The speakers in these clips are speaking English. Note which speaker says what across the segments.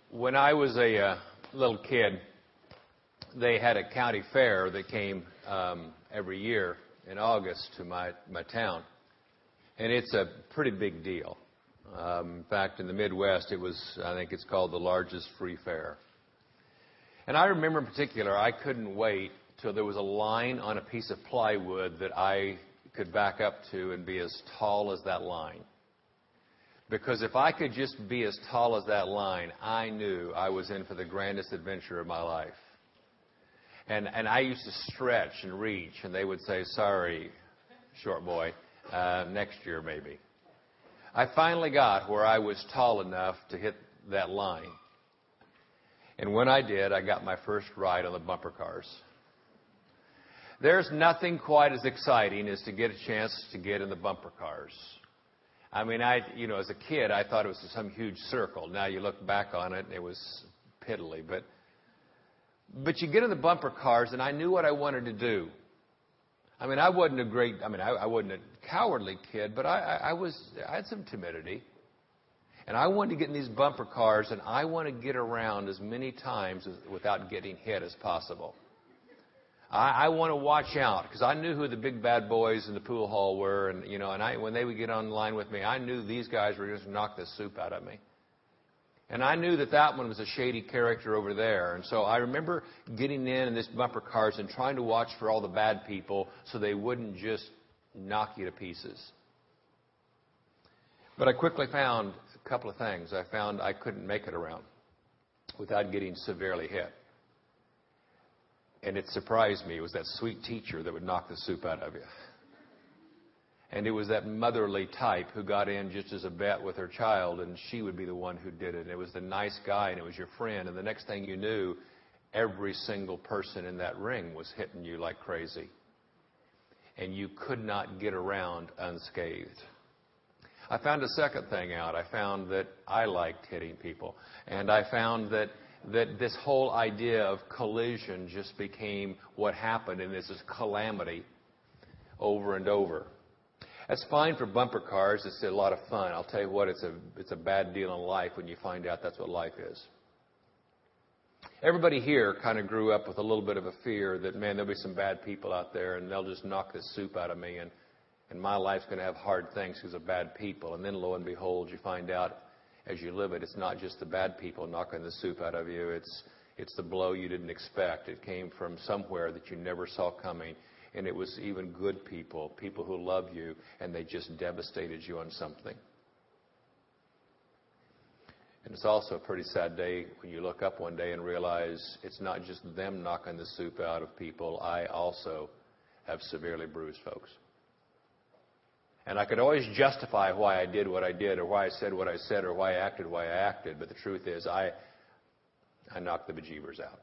Speaker 1: When I was a little kid, they had a county fair that came every year in August to my town. And it's a pretty big deal. In fact, in the Midwest, I think it's called the largest free fair. And I remember in particular, I couldn't wait till there was a line on a piece of plywood that I could back up to and be as tall as that line. Because if I could just be as tall as that line, I knew I was in for the grandest adventure of my life. And I used to stretch and reach, and they would say, "Sorry, short boy, next year maybe." I finally got where I was tall enough to hit that line. And when I did, I got my first ride on the bumper cars. There's nothing quite as exciting as to get a chance to get in the bumper cars. I mean, as a kid, I thought it was some huge circle. Now you look back on it, and it was piddly. But you get in the bumper cars, and I knew what I wanted to do. I mean, I wasn't a cowardly kid, but I had some timidity. And I wanted to get in these bumper cars, and I want to get around as many times without getting hit as possible. I want to watch out, because I knew who the big bad boys in the pool hall were, and when they would get on line with me, I knew these guys were just going to knock the soup out of me. And I knew that one was a shady character over there. And so I remember getting in these bumper cars and trying to watch for all the bad people so they wouldn't just knock you to pieces. But I quickly found a couple of things. I found I couldn't make it around without getting severely hit. And it surprised me. It was that sweet teacher that would knock the soup out of you. And it was that motherly type who got in just as a bet with her child, and she would be the one who did it. And it was the nice guy, and it was your friend. And the next thing you knew, every single person in that ring was hitting you like crazy. And you could not get around unscathed. I found a second thing out. I found that I liked hitting people. And I found that this whole idea of collision just became what happened, and this is calamity over and over. That's fine for bumper cars. It's a lot of fun. I'll tell you what, it's a bad deal in life when you find out that's what life is. Everybody here kind of grew up with a little bit of a fear that, man, there'll be some bad people out there, and they'll just knock the soup out of me, and my life's going to have hard things because of bad people. And then, lo and behold, you find out as you live it, it's not just the bad people knocking the soup out of you. It's the blow you didn't expect. It came from somewhere that you never saw coming. And it was even good people who love you, and they just devastated you on something. And it's also a pretty sad day when you look up one day and realize it's not just them knocking the soup out of people. I also have severely bruised folks. And I could always justify why I did what I did, or why I said what I said, or why I acted the way I acted. But the truth is, I knocked the bejeebers out.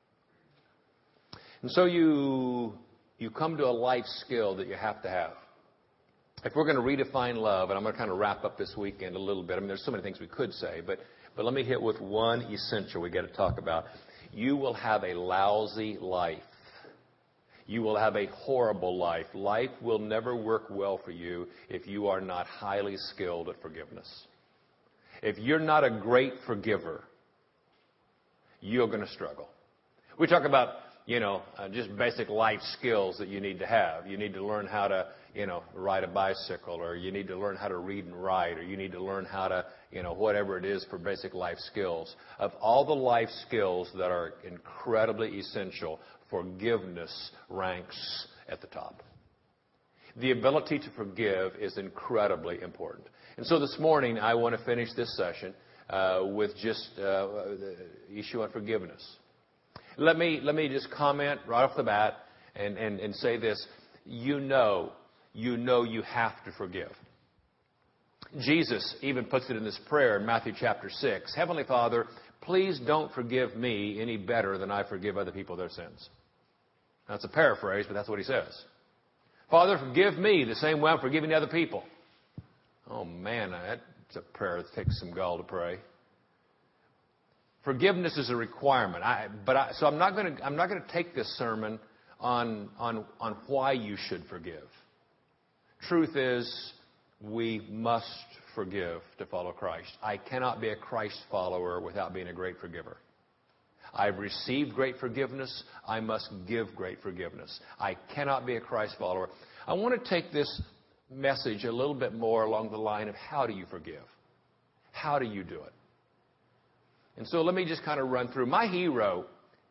Speaker 1: And so you come to a life skill that you have to have. If we're going to redefine love, and I'm going to kind of wrap up this weekend a little bit. I mean, there's so many things we could say, but let me hit with one essential we got to talk about. You will have a lousy life. You will have a horrible life. Life will never work well for you if you are not highly skilled at forgiveness. If you're not a great forgiver, you're going to struggle. We talk about just basic life skills that you need to have. You need to learn how to, ride a bicycle, or you need to learn how to read and write, or you need to learn how to, whatever it is for basic life skills. Of all the life skills that are incredibly essential, forgiveness ranks at the top. The ability to forgive is incredibly important. And so this morning, I want to finish this session with just the issue on forgiveness. Let me just comment right off the bat and say this. You know you have to forgive. Jesus even puts it in this prayer in Matthew chapter 6. Heavenly Father, please don't forgive me any better than I forgive other people their sins. That's a paraphrase, but that's what he says. Father, forgive me the same way I'm forgiving other people. Oh man, that's a prayer that takes some gall to pray. Forgiveness is a requirement. So I'm not going to take this sermon on why you should forgive. Truth is, we must forgive to follow Christ. I cannot be a Christ follower without being a great forgiver. I've received great forgiveness. I must give great forgiveness. I cannot be a Christ follower. I want to take this message a little bit more along the line of how do you forgive? How do you do it? And so let me just kind of run through my hero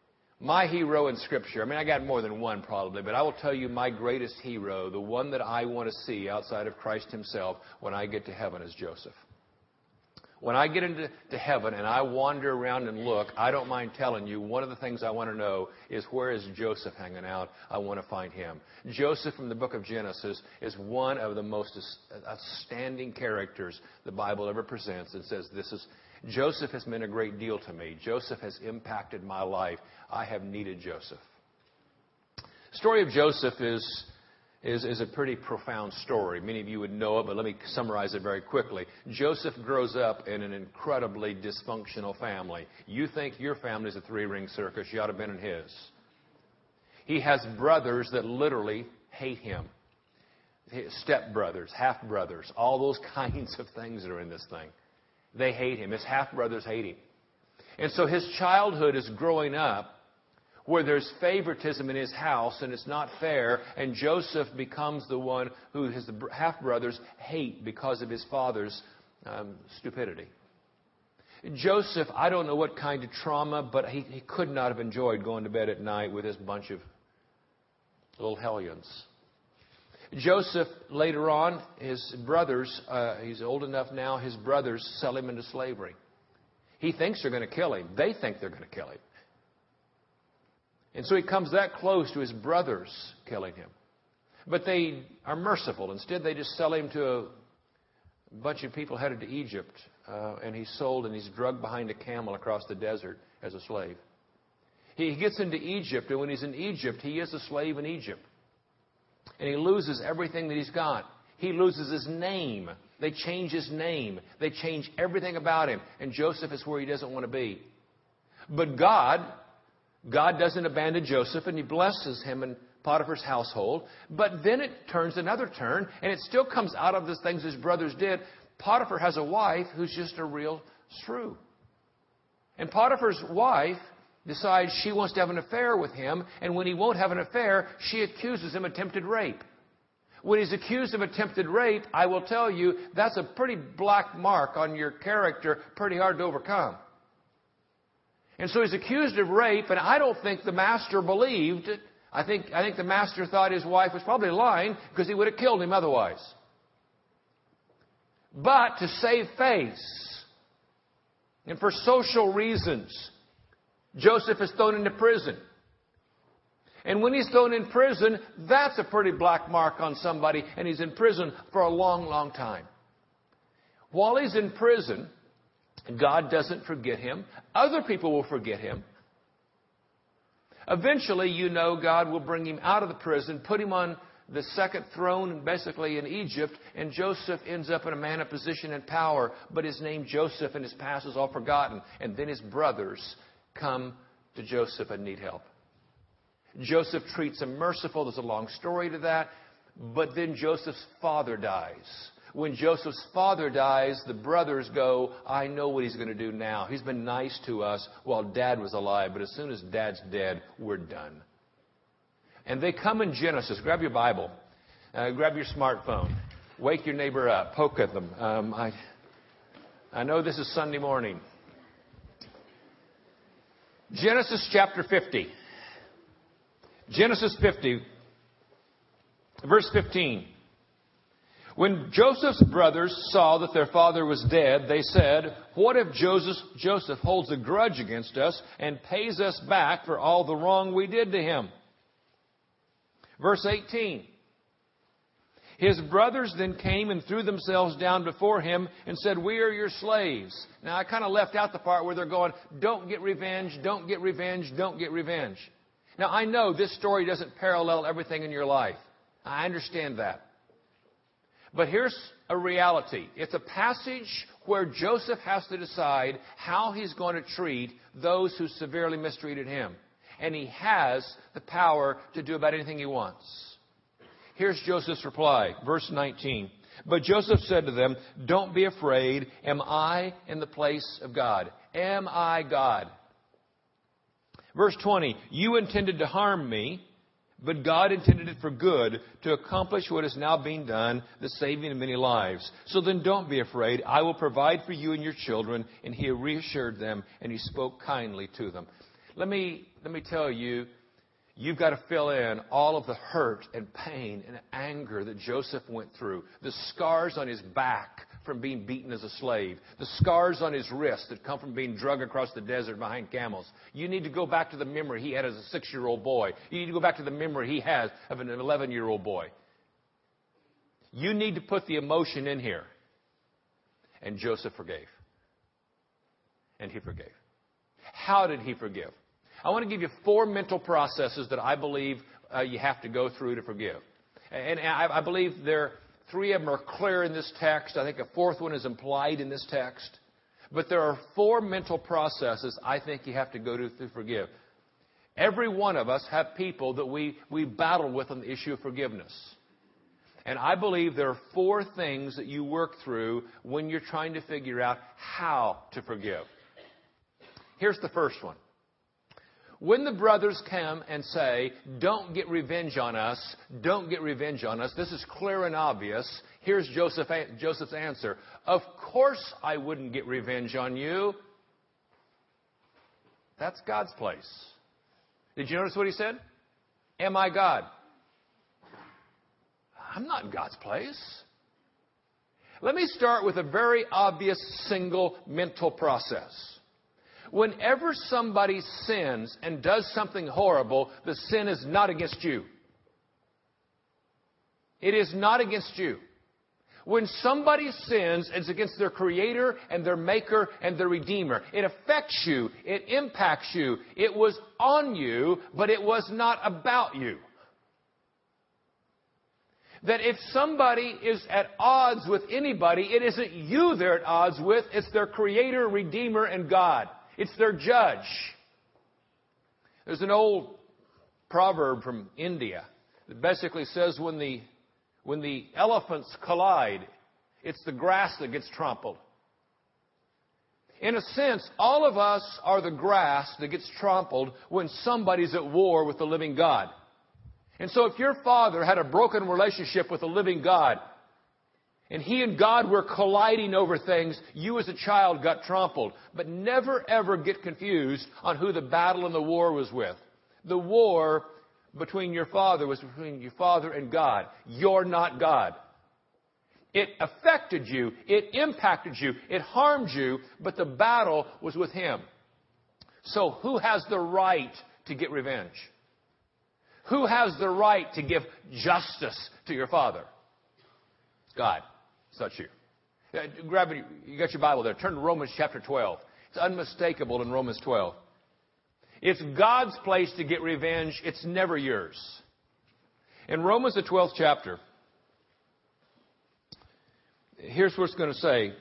Speaker 1: in Scripture. I mean, I got more than one probably, but I will tell you my greatest hero, the one that I want to see outside of Christ himself when I get to heaven, is Joseph. When I get into heaven and I wander around and look, I don't mind telling you, one of the things I want to know is, where is Joseph hanging out? I want to find him. Joseph from the book of Genesis is one of the most outstanding characters the Bible ever presents. It says, Joseph has meant a great deal to me. Joseph has impacted my life. I have needed Joseph. The story of Joseph is a pretty profound story. Many of you would know it, but let me summarize it very quickly. Joseph grows up in an incredibly dysfunctional family. You think your family's a three-ring circus. You ought to have been in his. He has brothers that literally hate him. Stepbrothers, half-brothers, all those kinds of things that are in this thing. They hate him. His half-brothers hate him. And so his childhood is growing up where there's favoritism in his house and it's not fair, and Joseph becomes the one who his half-brothers hate because of his father's stupidity. Joseph, I don't know what kind of trauma, but he could not have enjoyed going to bed at night with this bunch of little hellions. Joseph, later on, his brothers, he's old enough now, his brothers sell him into slavery. He thinks they're going to kill him. They think they're going to kill him. And so he comes that close to his brothers killing him. But they are merciful. Instead, they just sell him to a bunch of people headed to Egypt. And he's sold and he's drugged behind a camel across the desert as a slave. He gets into Egypt, and when he's in Egypt, he is a slave in Egypt. And he loses everything that he's got. He loses his name. They change his name. They change everything about him. And Joseph is where he doesn't want to be. But God doesn't abandon Joseph, and he blesses him in Potiphar's household. But then it turns another turn, and it still comes out of the things his brothers did. Potiphar has a wife who's just a real shrew. And Potiphar's wife decides she wants to have an affair with him, and when he won't have an affair, she accuses him of attempted rape. When he's accused of attempted rape, I will tell you, that's a pretty black mark on your character, pretty hard to overcome. And so he's accused of rape, and I don't think the master believed it. I think the master thought his wife was probably lying, because he would have killed him otherwise. But to save face, and for social reasons, Joseph is thrown into prison. And when he's thrown in prison, that's a pretty black mark on somebody, and he's in prison for a long, long time. While he's in prison, God doesn't forget him. Other people will forget him. Eventually, God will bring him out of the prison, put him on the second throne, basically in Egypt, and Joseph ends up in a man of position and power, but his name Joseph and his past is all forgotten. And then his brothers come to Joseph and need help. Joseph treats him merciful. There's a long story to that. But then Joseph's father dies. When Joseph's father dies, the brothers go, I know what he's going to do now. He's been nice to us while Dad was alive, but as soon as Dad's dead, we're done. And they come in Genesis. Grab your Bible. Grab your smartphone. Wake your neighbor up. Poke at them. I know this is Sunday morning. Genesis chapter 50. Genesis 50, verse 15. When Joseph's brothers saw that their father was dead, they said, what if Joseph holds a grudge against us and pays us back for all the wrong we did to him? Verse 18. His brothers then came and threw themselves down before him and said, we are your slaves. Now, I kind of left out the part where they're going, don't get revenge, don't get revenge, don't get revenge. Now, I know this story doesn't parallel everything in your life. I understand that. But here's a reality. It's a passage where Joseph has to decide how he's going to treat those who severely mistreated him. And he has the power to do about anything he wants. Here's Joseph's reply, verse 19. But Joseph said to them, "Don't be afraid. Am I in the place of God? Am I God?" Verse 20, "You intended to harm me, but God intended it for good, to accomplish what is now being done, the saving of many lives. So then don't be afraid. I will provide for you and your children." And he reassured them, and he spoke kindly to them. Let me tell you, you've got to fill in all of the hurt and pain and anger that Joseph went through. The scars on his back from being beaten as a slave. The scars on his wrist that come from being dragged across the desert behind camels. You need to go back to the memory he had as a 6-year-old boy. You need to go back to the memory he has of an 11-year-old boy. You need to put the emotion in here. And Joseph forgave. And he forgave. How did he forgive? I want to give you 4 mental processes that I believe you have to go through to forgive. And I believe 3 of them are clear in this text. I think a 4th one is implied in this text. But there are 4 mental processes I think you have to go to forgive. Every one of us have people that we battle with on the issue of forgiveness. And I believe there are 4 things that you work through when you're trying to figure out how to forgive. Here's the first one. When the brothers come and say, "Don't get revenge on us, don't get revenge on us," this is clear and obvious. Here's Joseph's answer. "Of course I wouldn't get revenge on you." That's God's place. Did you notice what he said? Am I God? I'm not in God's place. Let me start with a very obvious single mental process. Whenever somebody sins and does something horrible, the sin is not against you. It is not against you. When somebody sins, it's against their Creator and their Maker and their Redeemer. It affects you. It impacts you. It was on you, but it was not about you. That if somebody is at odds with anybody, it isn't you they're at odds with. It's their Creator, Redeemer, and God. It's their judge. There's an old proverb from India that basically says when the elephants collide, it's the grass that gets trampled. In a sense, all of us are the grass that gets trampled when somebody's at war with the living God. And so if your father had a broken relationship with the living God, and he and God were colliding over things, you as a child got trampled. But never ever get confused on who the battle and the war was with. The war between your father was between your father and God. You're not God. It affected you. It impacted you. It harmed you. But the battle was with him. So who has the right to get revenge? Who has the right to give justice to your father? It's God. It's not you. Grab it. You got your Bible there. Turn to Romans chapter 12. It's unmistakable in Romans 12. It's God's place to get revenge. It's never yours. In Romans the 12th chapter, here's what it's going to say.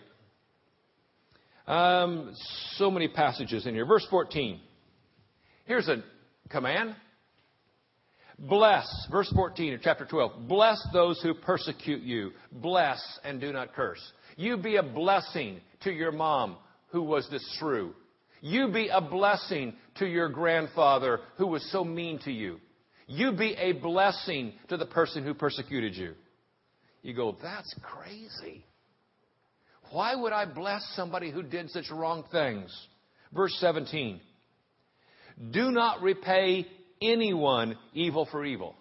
Speaker 1: So many passages in here. Verse 14. Here's a command. Bless, verse 14 of chapter 12, bless those who persecute you. Bless and do not curse. You be a blessing to your mom who was this shrew. You be a blessing to your grandfather who was so mean to you. You be a blessing to the person who persecuted you. You go, that's crazy. Why would I bless somebody who did such wrong things? Verse 17. Do not repay anyone evil for evil.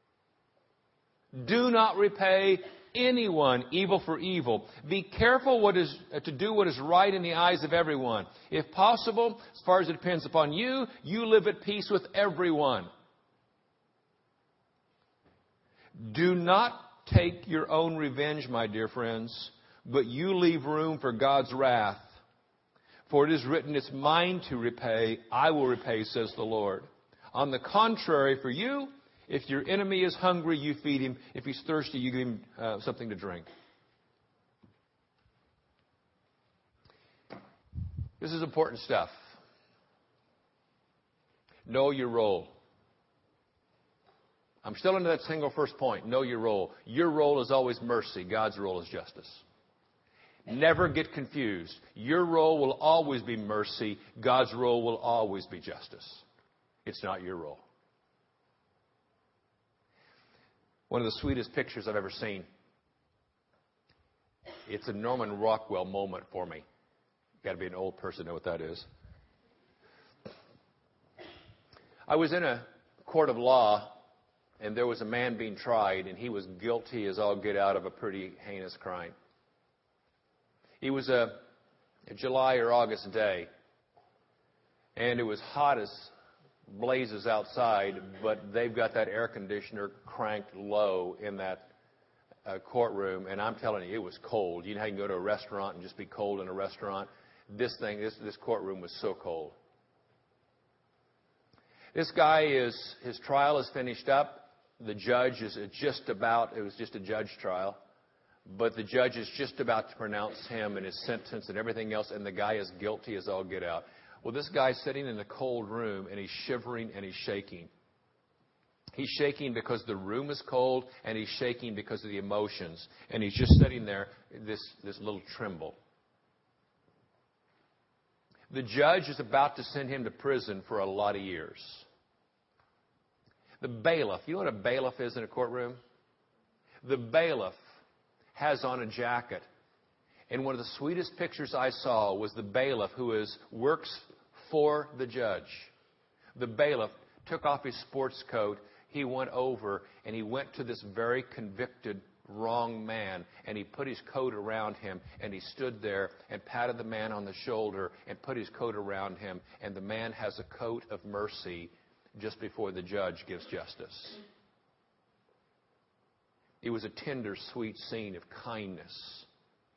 Speaker 1: Do not repay anyone evil for evil. Be careful to do what is right in the eyes of everyone. If possible, as far as it depends upon you, you live at peace with everyone. Do not take your own revenge, my dear friends, but you leave room for God's wrath. For it is written, it's mine to repay, I will repay, says the Lord. On the contrary, for you, if your enemy is hungry, you feed him. If he's thirsty, you give him something to drink. This is important stuff. Know your role. I'm still into that single first point. Know your role. Your role is always mercy. God's role is justice. Never get confused. Your role will always be mercy. God's role will always be justice. It's not your role. One of the sweetest pictures I've ever seen. It's a Norman Rockwell moment for me. Got to be an old person to know what that is. I was in a court of law, and there was a man being tried, and he was guilty as all get out of a pretty heinous crime. It was a July or August day, and it was hot as blazes outside, but they've got that air conditioner cranked low in that courtroom, and I'm telling you, it was cold. You know how you can go to a restaurant and just be cold in a restaurant? This courtroom was so cold. This guy his trial is finished up. The judge it was just a judge trial, but the judge is just about to pronounce him and his sentence and everything else, and the guy is guilty as all get out. Well, this guy's sitting in the cold room, and he's shivering and he's shaking. He's shaking because the room is cold, and he's shaking because of the emotions. And he's just sitting there, this little tremble. The judge is about to send him to prison for a lot of years. The bailiff, you know what a bailiff is in a courtroom? The bailiff has on a jacket. And one of the sweetest pictures I saw was the bailiff who works for the judge. The bailiff took off his sports coat. He went over and he went to this very convicted wrong man, and he put his coat around him, and he stood there and patted the man on the shoulder and put his coat around him, and the man has a coat of mercy just before the judge gives justice. It was a tender, sweet scene of kindness.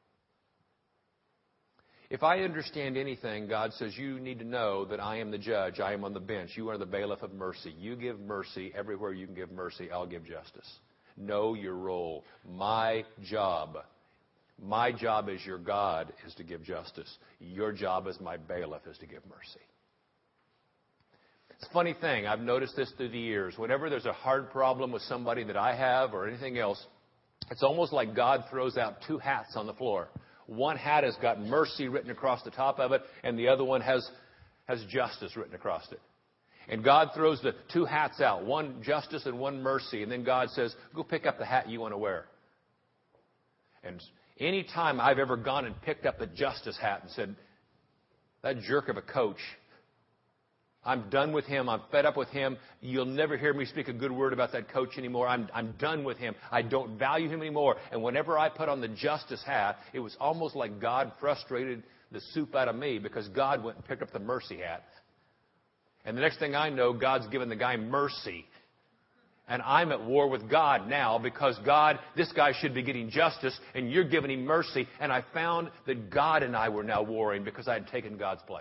Speaker 1: If I understand anything, God says, you need to know that I am the judge. I am on the bench. You are the bailiff of mercy. You give mercy everywhere you can give mercy. I'll give justice. Know your role. My job as your God is to give justice. Your job as my bailiff is to give mercy. It's a funny thing. I've noticed this through the years. Whenever there's a hard problem with somebody that I have or anything else, it's almost like God throws out two hats on the floor. One hat has got mercy written across the top of it, and the other one has justice written across it. And God throws the two hats out, one justice and one mercy, and then God says, go pick up the hat you want to wear. And any time I've ever gone and picked up the justice hat and said, that jerk of a coach, I'm done with him. I'm fed up with him. You'll never hear me speak a good word about that coach anymore. I'm done with him. I don't value him anymore. And whenever I put on the justice hat, it was almost like God frustrated the soup out of me because God went and picked up the mercy hat. And the next thing I know, God's given the guy mercy. And I'm at war with God now because God, this guy should be getting justice and you're giving him mercy. And I found that God and I were now warring because I had taken God's place.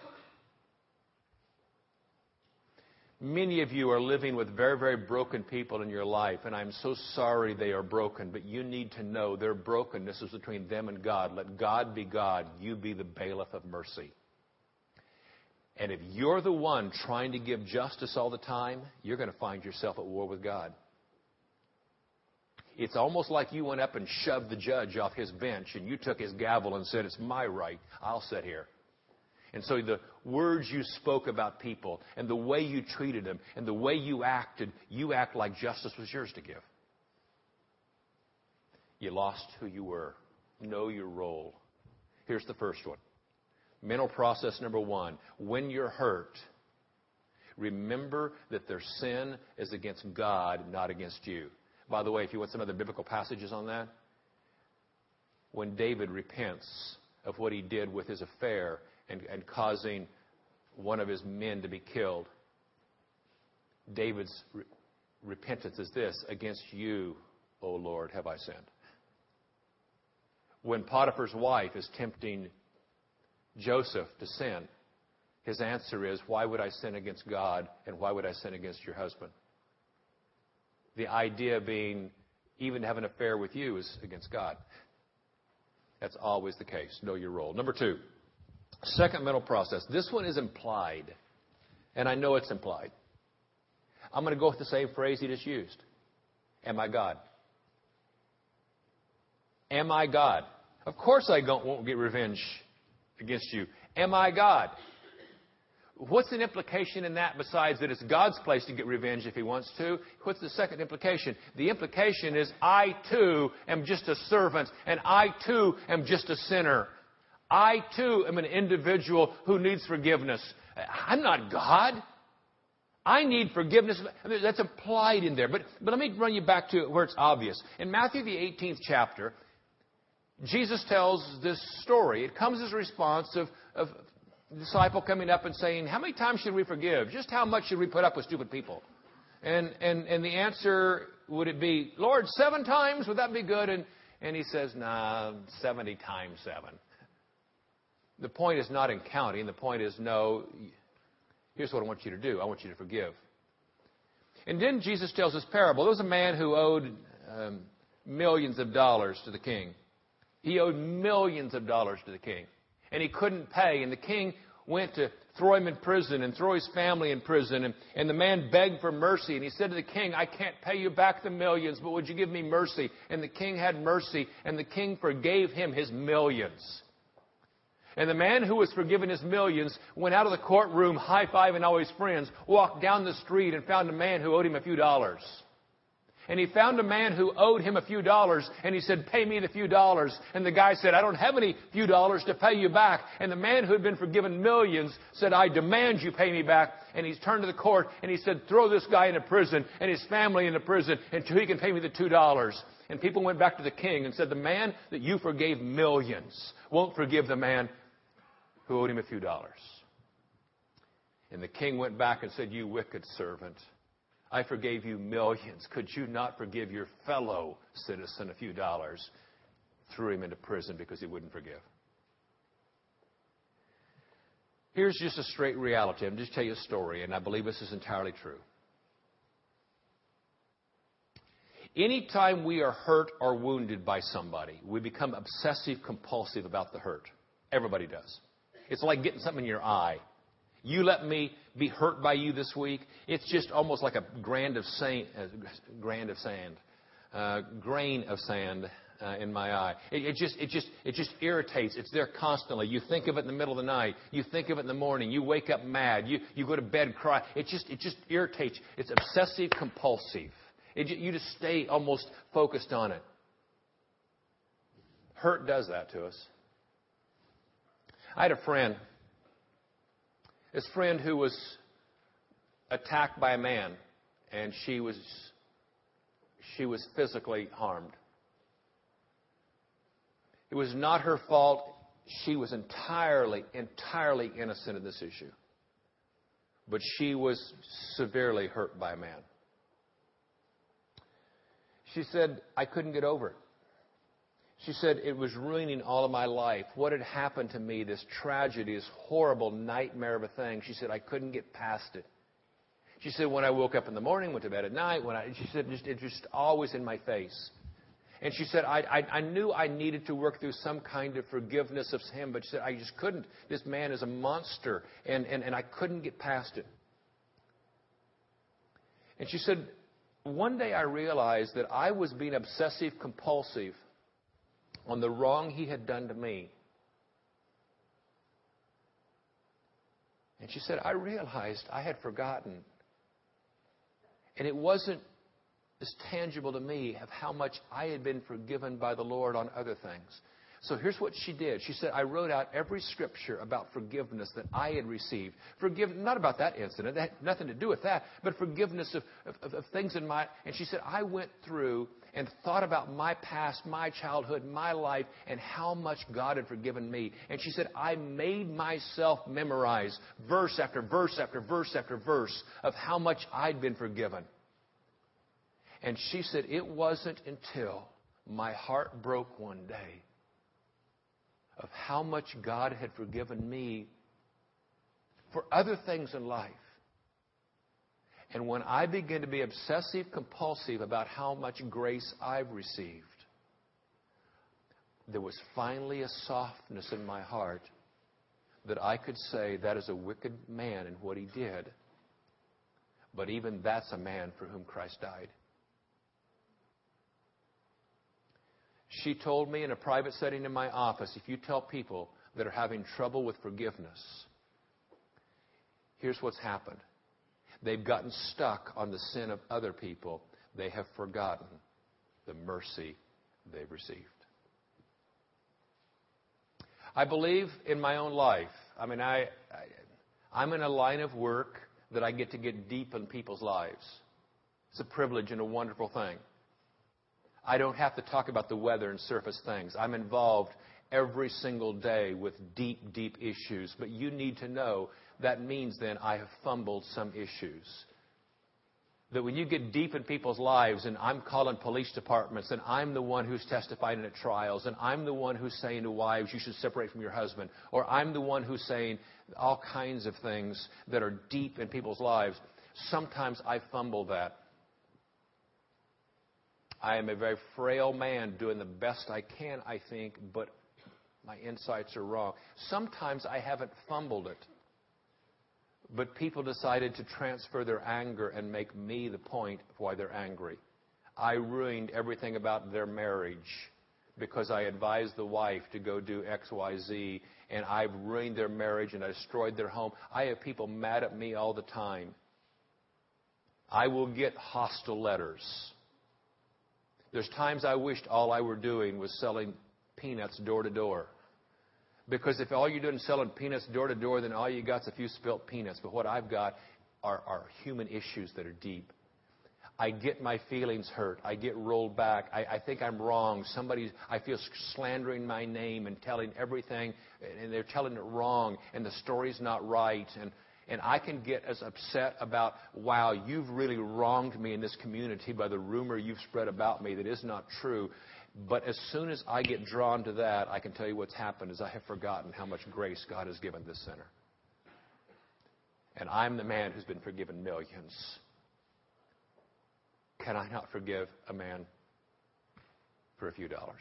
Speaker 1: Many of you are living with very, very broken people in your life, and I'm so sorry they are broken, but you need to know their brokenness is between them and God. Let God be God. You be the bailiff of mercy. And if you're the one trying to give justice all the time, you're going to find yourself at war with God. It's almost like you went up and shoved the judge off his bench, and you took his gavel and said, it's my right. I'll sit here. And so the words you spoke about people and the way you treated them and the way you acted, you act like justice was yours to give. You lost who you were. Know your role. Here's the first one. Mental process number one. When you're hurt, remember that their sin is against God, not against you. By the way, if you want some other biblical passages on that, when David repents of what he did with his affair, and causing one of his men to be killed, David's repentance is this: against you, O Lord, have I sinned. When Potiphar's wife is tempting Joseph to sin, his answer is, why would I sin against God and why would I sin against your husband? The idea being, even to have an affair with you is against God. That's always the case. Know your role. Number two. Second mental process. This one is implied, and I know it's implied. I'm going to go with the same phrase he just used. Am I God? Am I God? Of course I won't get revenge against you. Am I God? What's an implication in that besides that it's God's place to get revenge if he wants to? What's the second implication? The implication is I too am just a servant, and I too am just a sinner. I too am an individual who needs forgiveness. I'm not God. I need forgiveness. I mean, that's implied in there. But let me run you back to where it's obvious. In Matthew the 18th chapter, Jesus tells this story. It comes as a response of the disciple coming up and saying, how many times should we forgive? Just how much should we put up with stupid people? And the answer, would it be, Lord, 7 times? Would that be good? And he says, nah, 70 times 7. The point is not in counting. The point is, no, here's what I want you to do. I want you to forgive. And then Jesus tells this parable. There was a man who owed millions of dollars to the king. He owed millions of dollars to the king. And he couldn't pay. And the king went to throw him in prison and throw his family in prison. And the man begged for mercy. And he said to the king, I can't pay you back the millions, but would you give me mercy? And the king had mercy. And the king forgave him his millions. And the man who was forgiven his millions went out of the courtroom, high-fiving all his friends, walked down the street and found a man who owed him a few dollars. And he found a man who owed him a few dollars, and he said, pay me the few dollars. And the guy said, I don't have any few dollars to pay you back. And the man who had been forgiven millions said, I demand you pay me back. And he turned to the court, and he said, throw this guy into prison and his family into prison until he can pay me the $2. And people went back to the king and said, the man that you forgave millions won't forgive the man who owed him a few dollars. And the king went back and said, you wicked servant, I forgave you millions. Could you not forgive your fellow citizen a few dollars? Threw him into prison because he wouldn't forgive. Here's just a straight reality. I'm just tell you a story, and I believe this is entirely true. Anytime we are hurt or wounded by somebody, we become obsessive compulsive about the hurt. Everybody does. It's like getting something in your eye. You let me be hurt by you this week. It's just almost like a grain of sand in my eye. It just irritates. It's there constantly. You think of it in the middle of the night. You think of it in the morning. You wake up mad. You go to bed cry. It just irritates. It's obsessive compulsive. You just stay almost focused on it. Hurt does that to us. I had a friend. This friend who was attacked by a man, and she was physically harmed. It was not her fault. She was entirely innocent of this issue. But she was severely hurt by a man. She said, I couldn't get over it. She said, it was ruining all of my life. What had happened to me, this tragedy, this horrible nightmare of a thing. She said, I couldn't get past it. She said, when I woke up in the morning, went to bed at night, she said, it just always in my face. And she said, I knew I needed to work through some kind of forgiveness of him, but she said, I just couldn't. This man is a monster, and I couldn't get past it. And she said, one day I realized that I was being obsessive compulsive on the wrong he had done to me. And she said, I realized I had forgotten. And it wasn't as tangible to me of how much I had been forgiven by the Lord on other things. So here's what she did. She said, I wrote out every scripture about forgiveness that I had received. Not about that incident. That had nothing to do with that. But forgiveness of things in my... And she said, I went through and thought about my past, my childhood, my life, and how much God had forgiven me. And she said, I made myself memorize verse after verse after verse after verse of how much I'd been forgiven. And she said, it wasn't until my heart broke one day of how much God had forgiven me for other things in life. And when I began to be obsessive compulsive about how much grace I've received, there was finally a softness in my heart that I could say that is a wicked man in what he did. But even that's a man for whom Christ died. She told me in a private setting in my office, if you tell people that are having trouble with forgiveness, here's what's happened. They've gotten stuck on the sin of other people. They have forgotten the mercy they've received. I believe in my own life. I mean, I'm in a line of work that I get to get deep in people's lives. It's a privilege and a wonderful thing. I don't have to talk about the weather and surface things. I'm involved every single day with deep, deep issues. But you need to know that means then I have fumbled some issues. That when you get deep in people's lives, and I'm calling police departments, and I'm the one who's testifying at trials, and I'm the one who's saying to wives, you should separate from your husband, or I'm the one who's saying all kinds of things that are deep in people's lives, sometimes I fumble that. I am a very frail man doing the best I can, I think, but my insights are wrong. Sometimes I haven't fumbled it. But people decided to transfer their anger and make me the point of why they're angry. I ruined everything about their marriage because I advised the wife to go do X, Y, Z, and I've ruined their marriage and I destroyed their home. I have people mad at me all the time. I will get hostile letters. There's times I wished all I were doing was selling peanuts door to door. Because if all you're doing is selling peanuts door to door, then all you got is a few spilt peanuts. But what I've got are human issues that are deep. I get my feelings hurt. I get rolled back. I think I'm wrong. I feel slandering my name and telling everything, and they're telling it wrong, and the story's not right. And I can get as upset about, wow, you've really wronged me in this community by the rumor you've spread about me that is not true. But as soon as I get drawn to that, I can tell you what's happened is I have forgotten how much grace God has given this sinner. And I'm the man who's been forgiven millions. Can I not forgive a man for a few dollars?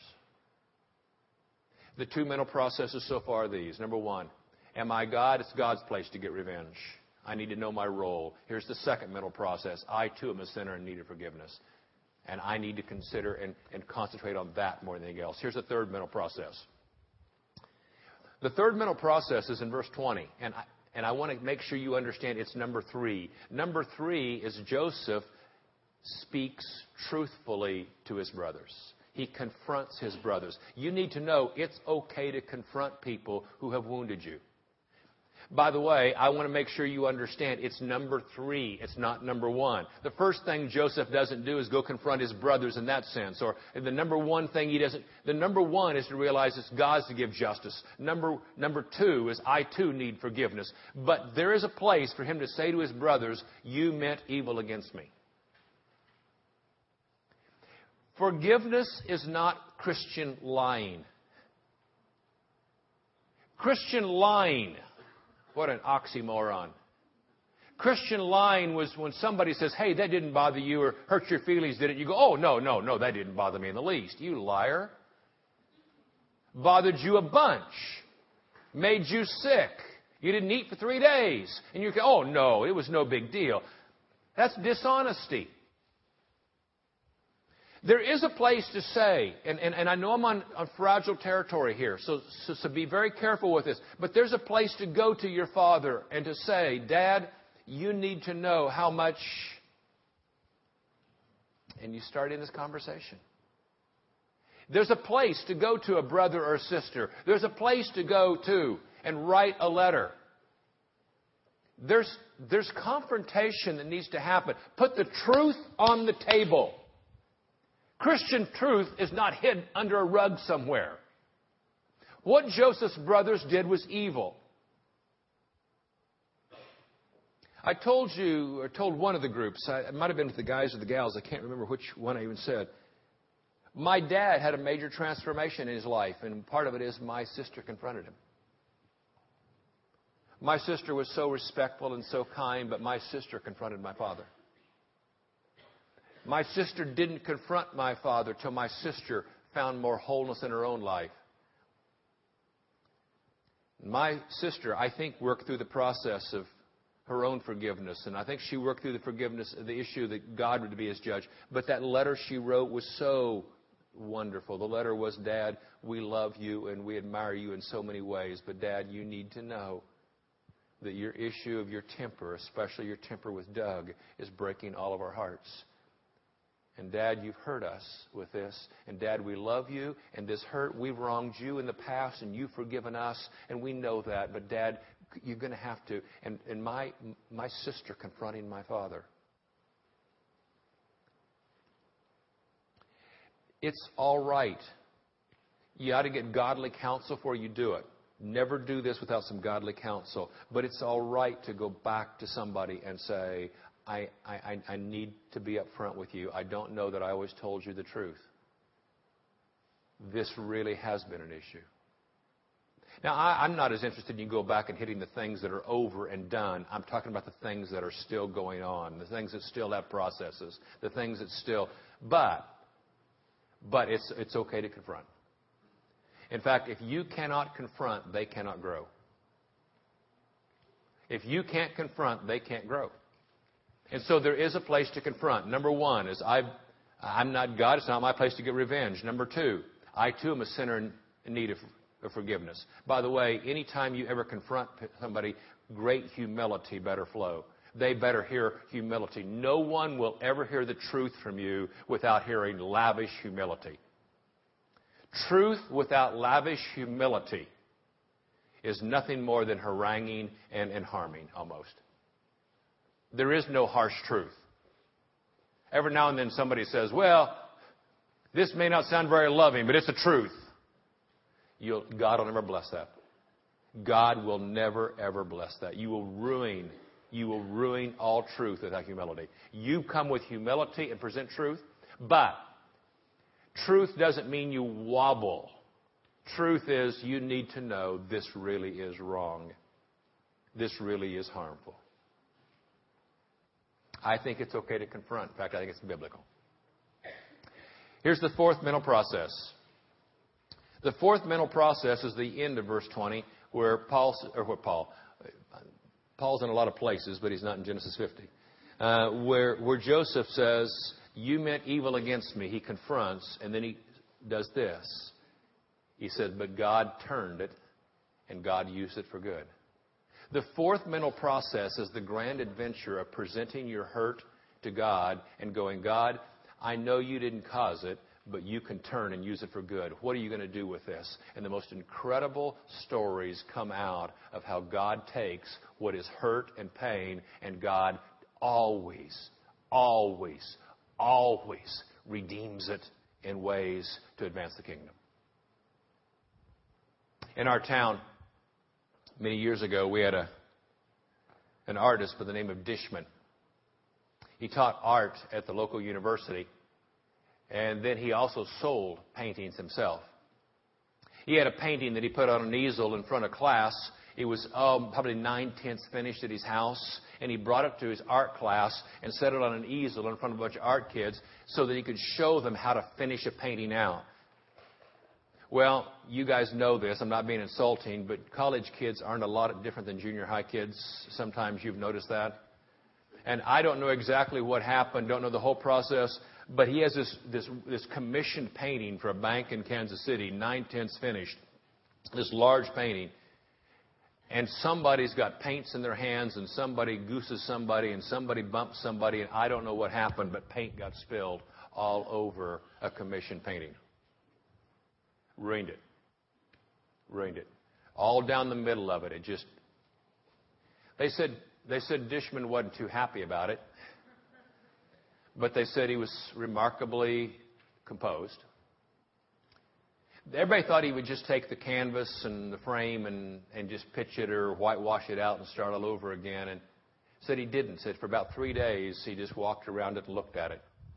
Speaker 1: The two mental processes so far are these. Number one, am I God? It's God's place to get revenge. I need to know my role. Here's the second mental process. I, too, am a sinner and need forgiveness. And I need to consider and concentrate on that more than anything else. Here's the third mental process. The third mental process is in verse 20. And I want to make sure you understand it's number 3. Number 3 is Joseph speaks truthfully to his brothers. He confronts his brothers. You need to know it's okay to confront people who have wounded you. By the way, I want to make sure you understand it's number 3. It's not number 1. The first thing Joseph doesn't do is go confront his brothers in that sense. Or the number 1 thing he doesn't. The number 1 is to realize it's God's to give justice. Number 2 is I too need forgiveness. But there is a place for him to say to his brothers, you meant evil against me. Forgiveness is not Christian lying. Christian lying. What an oxymoron. Christian lying was when somebody says, hey, that didn't bother you or hurt your feelings, did it? You go, oh, no, that didn't bother me in the least. You liar. Bothered you a bunch. Made you sick. You didn't eat for 3 days. And you go, oh, no, it was no big deal. That's dishonesty. There is a place to say, and I know I'm on fragile territory here, so be very careful with this. But there's a place to go to your father and to say, Dad, you need to know how much. And you start in this conversation. There's a place to go to a brother or sister. There's a place to go to and write a letter. There's confrontation that needs to happen. Put the truth on the table. Christian truth is not hidden under a rug somewhere. What Joseph's brothers did was evil. I told you, or told one of the groups, it might have been with the guys or the gals, I can't remember which one I even said. My dad had a major transformation in his life, and part of it is my sister confronted him. My sister was so respectful and so kind, but my sister confronted my father. My sister didn't confront my father till my sister found more wholeness in her own life. My sister, I think, worked through the process of her own forgiveness. And I think she worked through the forgiveness, the issue that God would be his judge. But that letter she wrote was so wonderful. The letter was, Dad, we love you and we admire you in so many ways. But Dad, you need to know that your issue of your temper, especially your temper with Doug, is breaking all of our hearts. And Dad, you've hurt us with this. And Dad, we love you. And this hurt, we've wronged you in the past and you've forgiven us. And we know that. But Dad, you're going to have to. And my sister confronting my father. It's all right. You ought to get godly counsel before you do it. Never do this without some godly counsel. But it's all right to go back to somebody and say, I need to be up front with you. I don't know that I always told you the truth. This really has been an issue. Now, I'm not as interested in you go back and hitting the things that are over and done. I'm talking about the things that are still going on, the things that still have processes, the things that still... But it's okay to confront. In fact, if you cannot confront, they cannot grow. If you can't confront, they can't grow. And so there is a place to confront. Number one is I'm not God. It's not my place to get revenge. Number two, I too am a sinner in need of forgiveness. By the way, anytime you ever confront somebody, great humility better flow. They better hear humility. No one will ever hear the truth from you without hearing lavish humility. Truth without lavish humility is nothing more than haranguing and harming, almost. There is no harsh truth. Every now and then somebody says, well, this may not sound very loving, but it's the truth. God will never bless that. God will never, ever bless that. You will ruin all truth without humility. You come with humility and present truth, but truth doesn't mean you wobble. Truth is you need to know this really is wrong. This really is harmful. I think it's okay to confront. In fact, I think it's biblical. Here's the fourth mental process. The fourth mental process is the end of verse 20, where Paul's in a lot of places, but he's not in Genesis 50, where Joseph says, you meant evil against me. He confronts, and then he does this. He said, but God turned it, and God used it for good. The fourth mental process is the grand adventure of presenting your hurt to God and going, God, I know you didn't cause it, but you can turn and use it for good. What are you going to do with this? And the most incredible stories come out of how God takes what is hurt and pain, and God always redeems it in ways to advance the kingdom. In our town, many years ago, we had an artist by the name of Dishman. He taught art at the local university, and then he also sold paintings himself. He had a painting that he put on an easel in front of class. It was probably 9/10 finished at his house, and he brought it to his art class and set it on an easel in front of a bunch of art kids so that he could show them how to finish a painting out. Well, you guys know this. I'm not being insulting, but college kids aren't a lot different than junior high kids. Sometimes you've noticed that. And I don't know exactly what happened, don't know the whole process, but he has this commissioned painting for a bank in Kansas City, 9/10 finished, this large painting. And somebody's got paints in their hands, and somebody gooses somebody, and somebody bumps somebody, and I don't know what happened, but paint got spilled all over a commissioned painting. Ruined it. All down the middle of it. It just... They said Dishman wasn't too happy about it, but they said he was remarkably composed. Everybody thought he would just take the canvas and the frame and just pitch it or whitewash it out and start all over again. And said he didn't. Said for about 3 days he just walked around it and looked at it.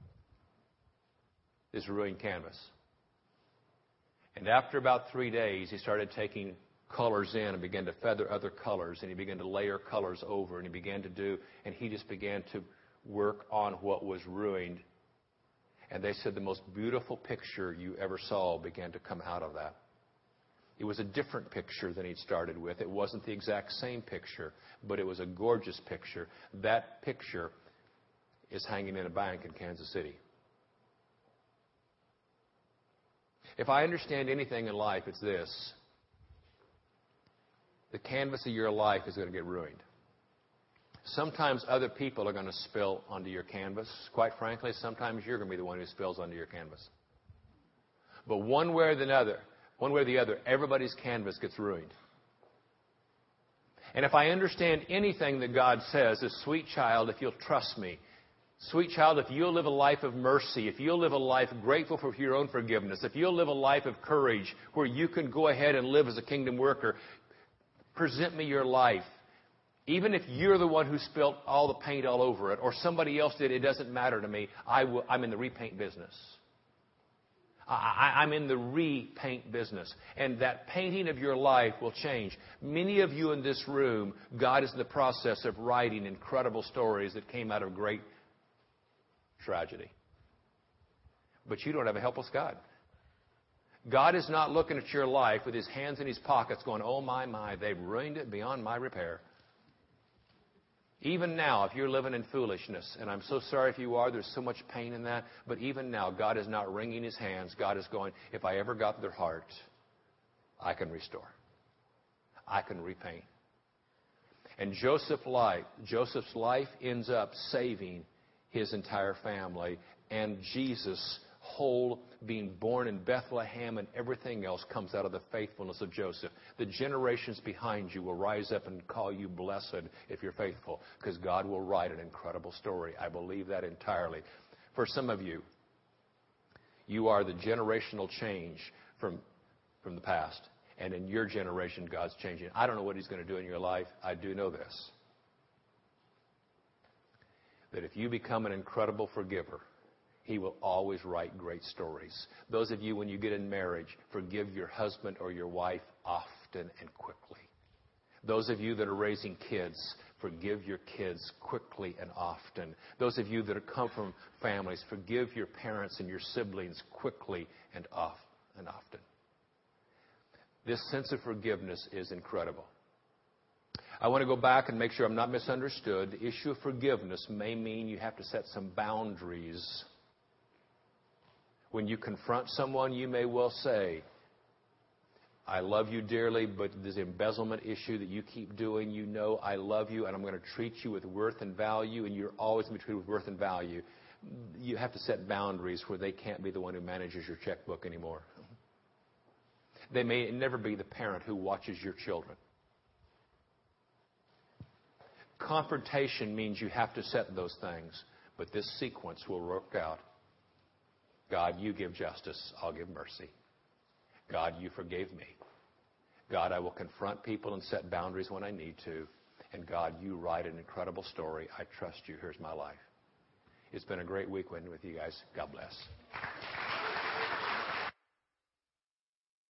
Speaker 1: This ruined canvas. And after about 3 days, he started taking colors in and began to feather other colors, and he began to layer colors over, and he just began to work on what was ruined. And they said the most beautiful picture you ever saw began to come out of that. It was a different picture than he'd started with. It wasn't the exact same picture, but it was a gorgeous picture. That picture is hanging in a bank in Kansas City. If I understand anything in life, it's this. The canvas of your life is going to get ruined. Sometimes other people are going to spill onto your canvas. Quite frankly, sometimes you're going to be the one who spills onto your canvas. But one way or the other, everybody's canvas gets ruined. And if I understand anything that God says, is, sweet child, if you'll trust me, sweet child, if you'll live a life of mercy, if you'll live a life grateful for your own forgiveness, if you'll live a life of courage where you can go ahead and live as a kingdom worker, present me your life. Even if you're the one who spilled all the paint all over it, or somebody else did, it doesn't matter to me. I'm in the repaint business. I'm in the repaint business. And that painting of your life will change. Many of you in this room, God is in the process of writing incredible stories that came out of great tragedy. But you don't have a helpless God. God is not looking at your life with His hands in His pockets going, oh, my, they've ruined it beyond my repair. Even now, if you're living in foolishness, and I'm so sorry if you are, there's so much pain in that, but even now, God is not wringing His hands. God is going, if I ever got their heart, I can restore. I can repaint. And Joseph's life ends up saving his entire family, and Jesus' whole being born in Bethlehem and everything else comes out of the faithfulness of Joseph. The generations behind you will rise up and call you blessed if you're faithful, because God will write an incredible story. I believe that entirely. For some of you, you are the generational change from the past. And in your generation, God's changing. I don't know what He's going to do in your life. I do know this. That if you become an incredible forgiver, He will always write great stories. Those of you, when you get in marriage, forgive your husband or your wife often and quickly. Those of you that are raising kids, forgive your kids quickly and often. Those of you that have come from families, forgive your parents and your siblings quickly and often. This sense of forgiveness is incredible. I want to go back and make sure I'm not misunderstood. The issue of forgiveness may mean you have to set some boundaries. When you confront someone, you may well say, I love you dearly, but this embezzlement issue that you keep doing, you know I love you, and I'm going to treat you with worth and value, and you're always going to be treated with worth and value. You have to set boundaries where they can't be the one who manages your checkbook anymore. They may never be the parent who watches your children. Confrontation means you have to set those things, but this sequence will work out. God, you give justice, I'll give mercy. God, you forgave me. God, I will confront people and set boundaries when I need to. And God, you write an incredible story. I trust you. Here's my life. It's been a great weekend with you guys. God bless.